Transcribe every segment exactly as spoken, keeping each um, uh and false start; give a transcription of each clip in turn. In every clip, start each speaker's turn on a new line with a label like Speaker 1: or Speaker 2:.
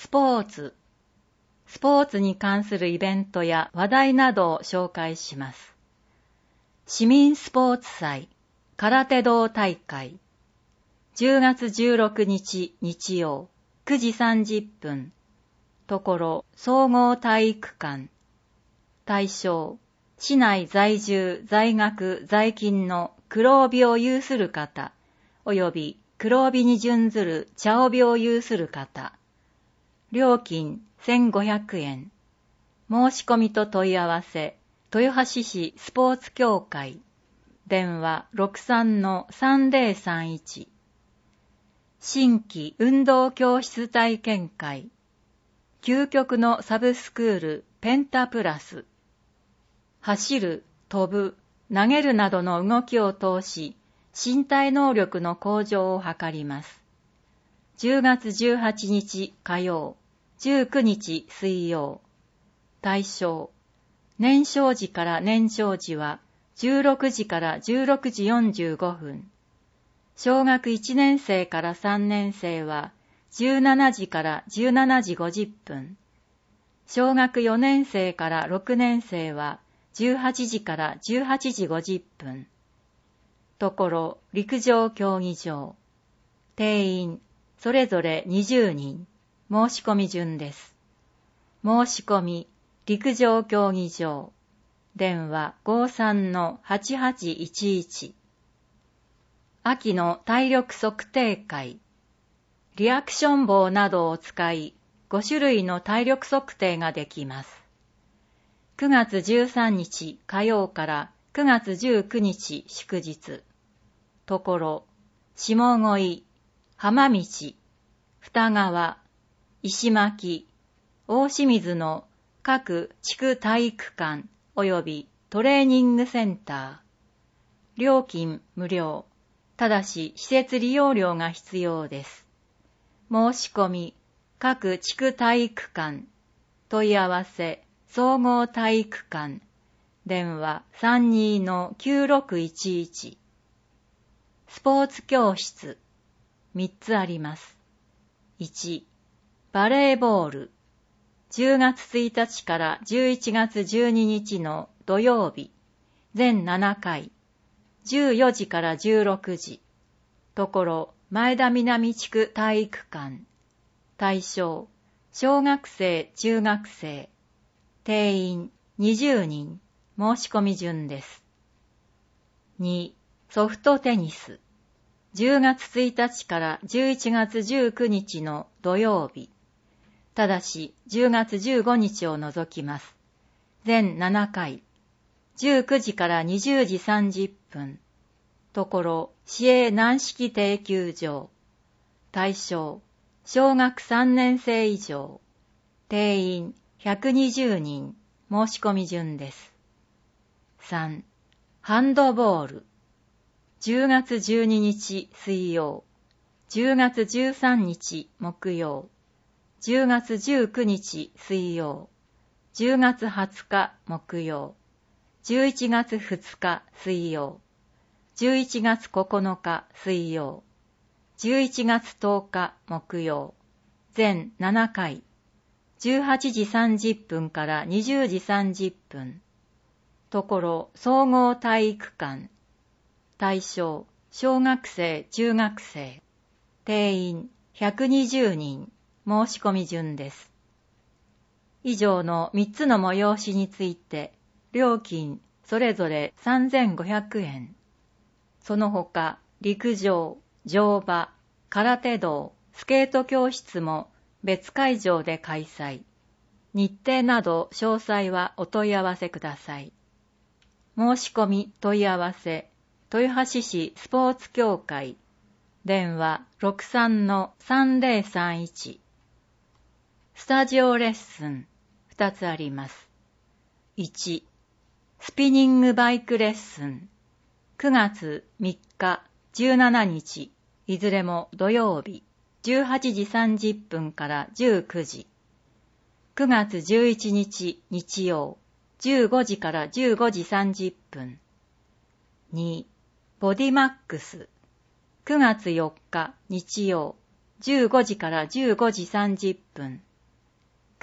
Speaker 1: スポーツ。スポーツに関するイベントや話題などを紹介します。市民スポーツ祭、空手道大会。じゅうがつじゅうろくにち日曜、くじさんじゅっぷん。ところ、総合体育館。対象、市内在住、在学、在勤の黒帯を有する方、及び黒帯に準ずる茶帯を有する方。料金せんごひゃくえん。申し込みと問い合わせ、豊橋市スポーツ協会。電話 ろくさんのさんぜろさんいち。新規運動教室体験会。究極のサブスクールペンタプラス。走る、飛ぶ、投げるなどの動きを通し、身体能力の向上を図ります。じゅうがつじゅうはちにち火曜、じゅうくにち水曜。対象、年少時から年長時はじゅうろくじからじゅうろくじよんじゅうごふん。小学いちねん生からさんねん生はじゅうしちじからじゅうしちじごじゅっぷん。小学よねん生からろくねん生はじゅうはちじからじゅうはちじごじゅっぷん。ところ、陸上競技場。定員、それぞれにじゅうにん。申し込み順です。申し込み、陸上競技場。電話 ごさんのはちはちいちいち。秋の体力測定会。リアクション棒などを使い、ごしゅるいの体力測定ができます。くがつじゅうさんにち火曜からくがつじゅうくにち祝日。ところ、下越、浜道、二川、石巻、大清水の各地区体育館及びトレーニングセンター。料金無料。ただし施設利用料が必要です。申し込み、各地区体育館。問い合わせ、総合体育館。電話 さんじゅうにのきゅうろくいちいち。スポーツ教室。みっつあります。いち、バレーボール。じゅうがつついたちからじゅういちがつじゅうににちの土曜日。全ななかい。じゅうよじからじゅうろくじ。ところ、前田南地区体育館。対象、小学生、中学生。定員、にじゅうにん。申し込み順です。に、ソフトテニス。じゅうがつついたちからじゅういちがつじゅうくにちの土曜日。ただし、じゅうがつじゅうごにちを除きます。全ななかい。じゅうくじからにじゅうじさんじゅっぷん。ところ、市営軟式定球場。対象、小学さんねん生以上。定員ひゃくにじゅうにん。申し込み順です。さん、ハンドボール。じゅうがつじゅうににち水曜。じゅうがつじゅうさんにち木曜。じゅうがつじゅうくにち水曜。じゅうがつはつか木曜。じゅういちがつふつか水曜。じゅういちがつここのか水曜。じゅういちがつとおか木曜。全ななかい。じゅうはちじさんじゅっぷんからにじゅうじさんじゅっぷん。ところ、総合体育館。対象、小学生、中学生。定員ひゃくにじゅうにん。申し込み順です。以上のみっつの催しについて、料金それぞれさんぜんごひゃくえん。その他、陸上、乗馬、空手道、スケート教室も別会場で開催。日程など詳細はお問い合わせください。申し込み問い合わせ、豊橋市スポーツ協会。電話 ろくさんのさんぜろさんいち。スタジオレッスンふたつあります。いち、スピニングバイクレッスン。くがつみっか、じゅうしちにち、いずれも土曜日、じゅうはちじさんじゅっぷんからじゅうくじ。くがつじゅういちにち日曜、じゅうごじからじゅうごじさんじゅっぷん。に、ボディマックス。くがつよっか日曜、じゅうごじからじゅうごじさんじゅっぷん。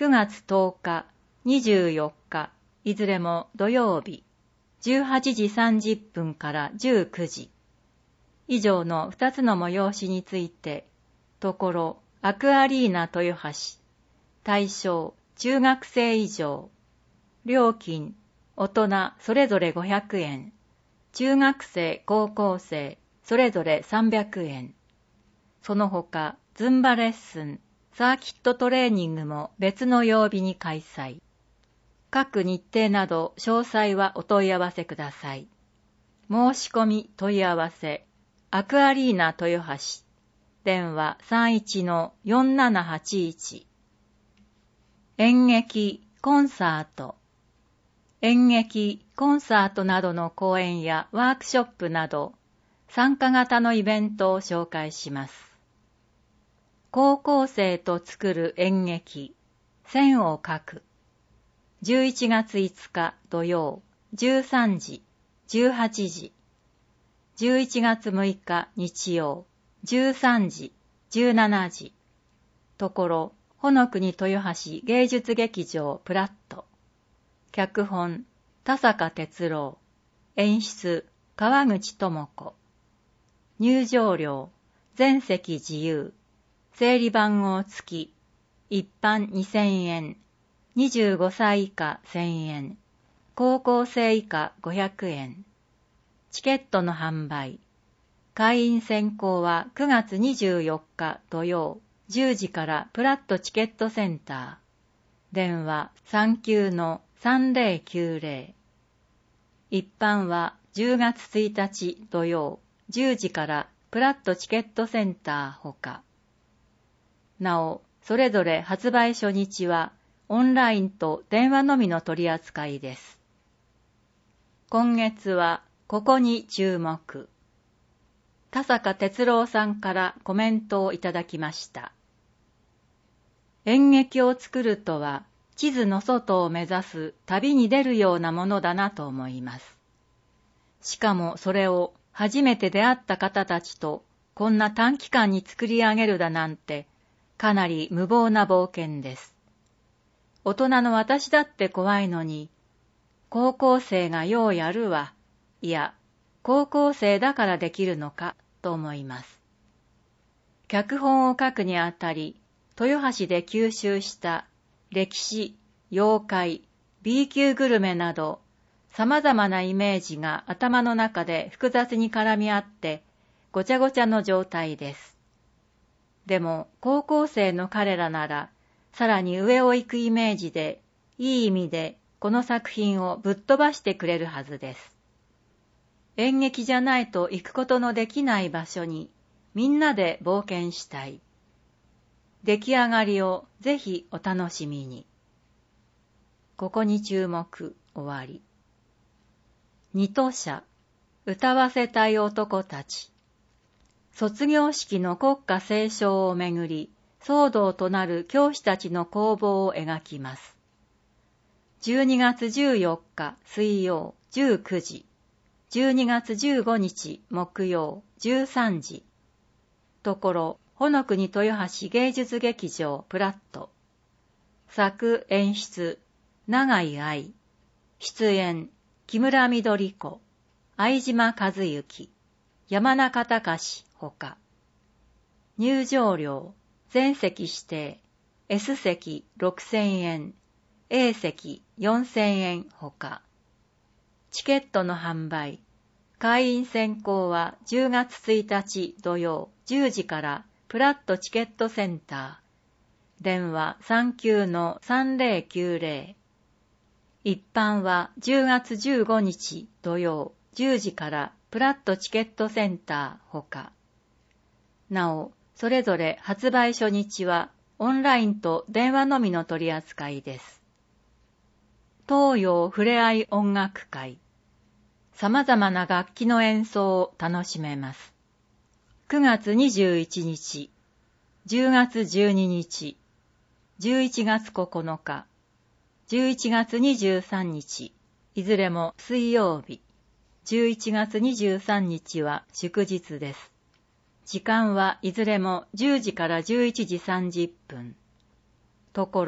Speaker 1: くがつとおか、にじゅうよっか、いずれも土曜日、じゅうはちじさんじゅっぷんからじゅうくじ。以上のふたつの催しについて、ところアクアリーナ豊橋、対象中学生以上、料金大人それぞれごひゃくえん、中学生高校生それぞれさんびゃくえん。その他ズンバレッスン、サーキットトレーニングも別の曜日に開催。各日程など詳細はお問い合わせください。申し込み問い合わせ、アクアリーナ豊橋、電話 さんいちのよんななはちいち。演劇、コンサート。演劇、コンサートなどの講演やワークショップなど、参加型のイベントを紹介します。高校生と作る演劇、線を描く。じゅういちがついつか土曜、じゅうさんじ、じゅうはちじ。じゅういちがつむいか日曜、じゅうさんじ、じゅうしちじ。ところ、ほのくに豊橋芸術劇場プラット。脚本、田坂哲郎。演出、川口智子。入場料、全席自由。整理番号付き。一般にせんえん。にじゅうごさい以下せんえん。高校生以下ごひゃくえん。チケットの販売。会員選考はくがつにじゅうよっか土曜じゅうじからプラットチケットセンター。電話 さんきゅうのさんぜろきゅうぜろ。一般はじゅうがつついたち土曜じゅうじからプラットチケットセンターほか。なお、それぞれ発売初日はオンラインと電話のみの取り扱いです。今月はここに注目。田坂哲郎さんからコメントをいただきました。演劇を作るとは地図の外を目指す旅に出るようなものだなと思います。しかもそれを初めて出会った方たちとこんな短期間に作り上げるだなんてかなり無謀な冒険です。大人の私だって怖いのに、高校生がようやるわ、いや、高校生だからできるのかと思います。脚本を書くにあたり、豊橋で吸収した歴史、妖怪、B 級グルメなど、様々なイメージが頭の中で複雑に絡み合って、ごちゃごちゃの状態です。でも、高校生の彼らなら、さらに上を行くイメージで、いい意味でこの作品をぶっ飛ばしてくれるはずです。演劇じゃないと行くことのできない場所にみんなで冒険したい。出来上がりをぜひお楽しみに。ここに注目、終わり。二等車、歌わせたい男たち。卒業式の国歌斉唱をめぐり、騒動となる教師たちの攻防を描きます。じゅうにがつじゅうよっか水曜じゅうくじ、じゅうにがつじゅうごにち木曜じゅうさんじ。ところ、ほのくに豊橋芸術劇場プラット。作演出、永井愛。出演、木村みどり子、相島和幸、山中隆ほか。入場料、全席指定、S 席ろくせんえん、A 席よんせんえんほか。チケットの販売、会員選考はじゅうがつついたち土曜じゅうじからプラットチケットセンター。電話 さんきゅうのさんぜろきゅうぜろ。一般はじゅうがつじゅうごにち土曜じゅうじからプラットチケットセンターほか。なお、それぞれ発売初日はオンラインと電話のみの取り扱いです。東洋ふれあい音楽会。様々な楽器の演奏を楽しめます。くがつにじゅういちにち、じゅうがつじゅうににち、じゅういちがつここのか、じゅういちがつにじゅうさんにち、いずれも水曜日、じゅういちがつにじゅうさんにちは祝日です。時間はいずれもじゅうじからじゅういちじさんじゅっぷん。ところ、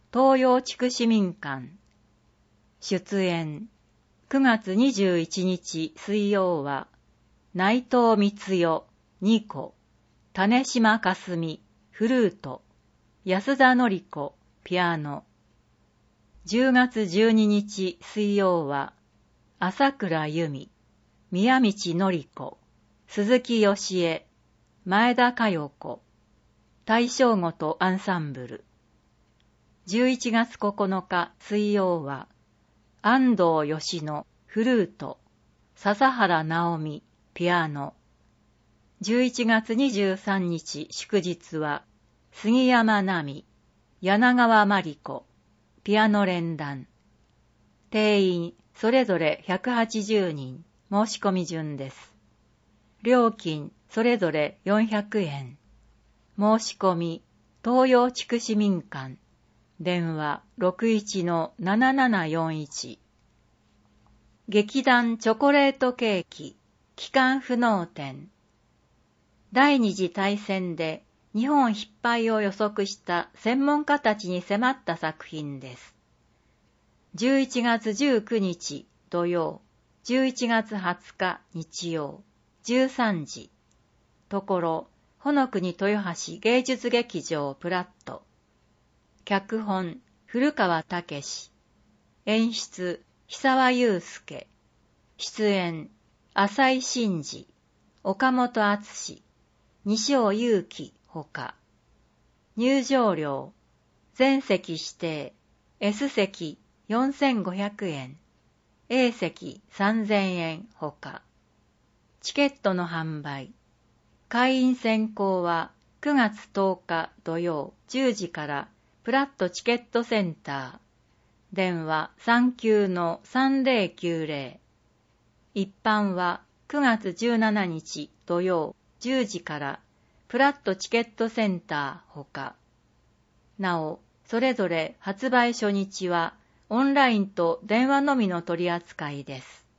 Speaker 1: 東洋地区市民館。出演、くがつにじゅういちにち水曜は、内藤光代、にこ、種島かすみ、フルート、安田典子、ピアノ。じゅうがつじゅうににち水曜は、朝倉由美、宮道典子、鈴木義恵、前田佳代子、大正ごとアンサンブル。じゅういちがつここのか水曜は、安藤義乃、フルート、笹原直美、ピアノ。じゅういちがつにじゅうさんにち祝日は、杉山奈美、柳川真理子、ピアノ連弾。定員、それぞれひゃくはちじゅうにん、申し込み順です。料金、それぞれよんひゃくえん。申し込み、東洋地区市民館。電話 ろくいちのななななよんいち。劇団チョコレートケーキ、帰還不能展。第二次大戦で日本必敗を予測した専門家たちに迫った作品です。じゅういちがつじゅうくにち土曜、じゅういちがつはつか日曜、じゅうさんじ。ところ、ほのくに豊橋芸術劇場プラット。脚本、古川武史。演出、久和祐介。出演、浅井真嗣、岡本敦、西尾祐樹ほか。入場料、全席指定、S 席よんせんごひゃくえん、A 席さんぜんえんほか。チケットの販売。会員選考はくがつとおか土曜じゅうじからプラットチケットセンター。電話 さんきゅうのさんぜろきゅうぜろ。一般はくがつじゅうしちにち土曜じゅうじからプラットチケットセンターほか。なお、それぞれ発売初日はオンラインと電話のみの取り扱いです。